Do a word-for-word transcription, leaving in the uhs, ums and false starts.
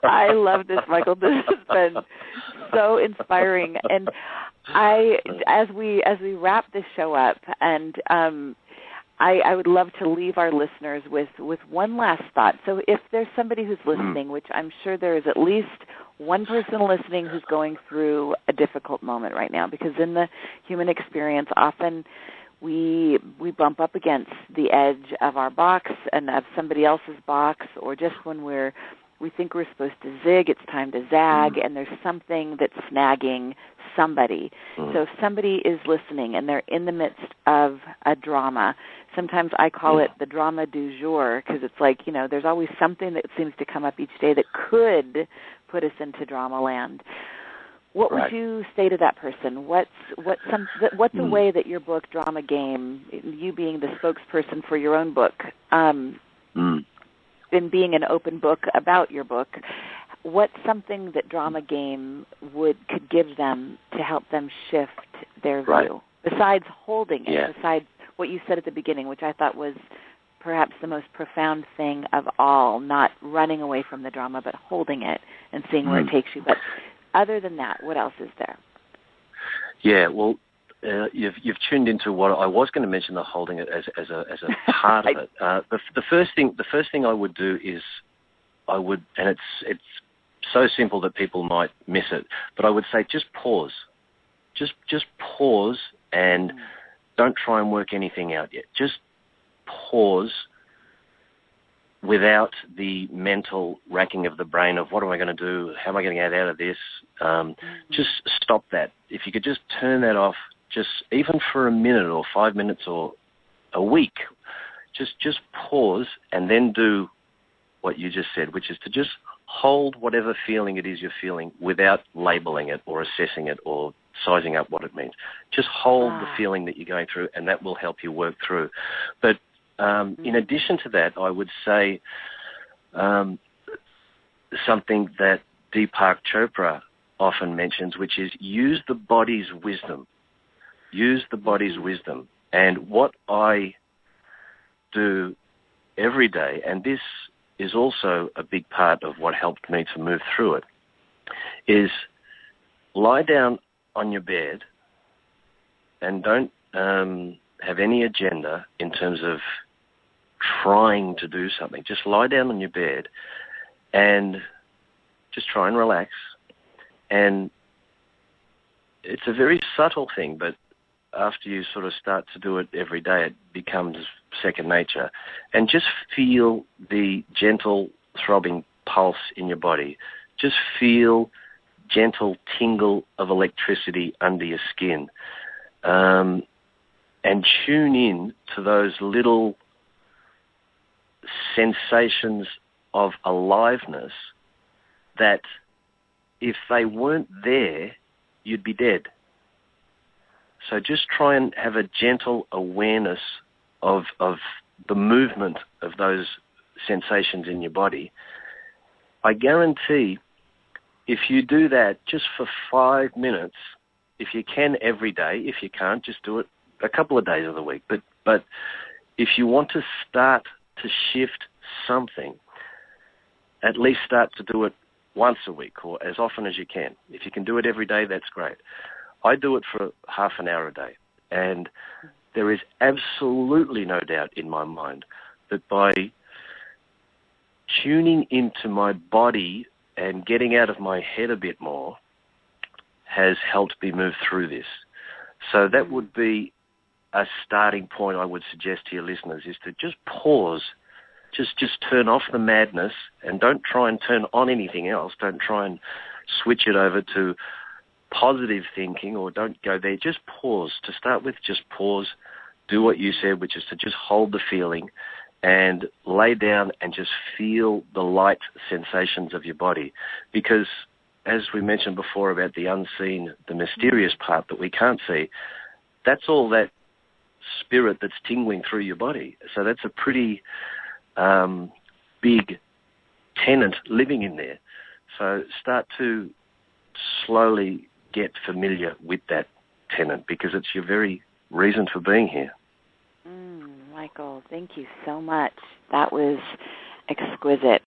I love this, Michael. This has been so inspiring. And I, as we as we wrap this show up, and um, I, I would love to leave our listeners with, with one last thought. So if there's somebody who's listening, which I'm sure there is at least one person listening who's going through a difficult moment right now, because in the human experience, often we we bump up against the edge of our box and of somebody else's box, or just when we're we think we're supposed to zig, it's time to zag, mm. and there's something that's snagging somebody. Mm. So if somebody is listening and they're in the midst of a drama, sometimes I call mm. it the drama du jour, because it's like, you know, there's always something that seems to come up each day that could put us into drama land. What right. would you say to that person? What's what's some what's mm. a way that your book, Drama Game, you being the spokesperson for your own book, um, mm. in being an open book about your book, what's something that Drama Game would could give them to help them shift their view, right. besides holding it, yeah. besides what you said at the beginning, which I thought was perhaps the most profound thing of all, not running away from the drama, but holding it and seeing where mm. it takes you. But other than that, what else is there? Yeah, well, uh, you've you've tuned into what I was going to mention, the holding it as as a as a part of it. Uh, the the first thing the first thing I would do is I would, and it's it's so simple that people might miss it, but I would say just pause, just just pause, and mm. don't try and work anything out yet. Just pause. Without the mental racking of the brain of what am I going to do, how am I going to get out of this, um, mm-hmm. just stop that. If you could just turn that off, just even for a minute or five minutes or a week, just just pause and then do what you just said, which is to just hold whatever feeling it is you're feeling without labeling it or assessing it or sizing up what it means. Just hold ah. the feeling that you're going through, and that will help you work through. But Um, in addition to that, I would say um, something that Deepak Chopra often mentions, which is use the body's wisdom. Use the body's wisdom. And what I do every day, and this is also a big part of what helped me to move through it, is lie down on your bed and don't um, have any agenda in terms of trying to do something. Just lie down on your bed and just try and relax. And it's a very subtle thing, but after you sort of start to do it every day, it becomes second nature. And just feel the gentle throbbing pulse in your body. Just feel gentle tingle of electricity under your skin. Um, and tune in to those little sensations of aliveness that if they weren't there, you'd be dead. So just try and have a gentle awareness of of the movement of those sensations in your body. I guarantee if you do that just for five minutes, if you can every day, if you can't, just do it a couple of days of the week. But but if you want to start to shift something, at least start to do it once a week or as often as you can. If you can do it every day, that's great. I do it for half an hour a day, and there is absolutely no doubt in my mind that by tuning into my body and getting out of my head a bit more has helped me move through this. So that would be a starting point I would suggest to your listeners, is to just pause, just just turn off the madness and don't try and turn on anything else. Don't try and switch it over to positive thinking, or don't go there. Just pause. To start with, just pause. Do what you said, which is to just hold the feeling and lay down and just feel the light sensations of your body. Because as we mentioned before about the unseen, the mysterious part that we can't see, that's all that spirit that's tingling through your body. So that's a pretty um, big tenant living in there. So start to slowly get familiar with that tenant, because it's your very reason for being here. Mm, Michael, thank you so much. That was exquisite.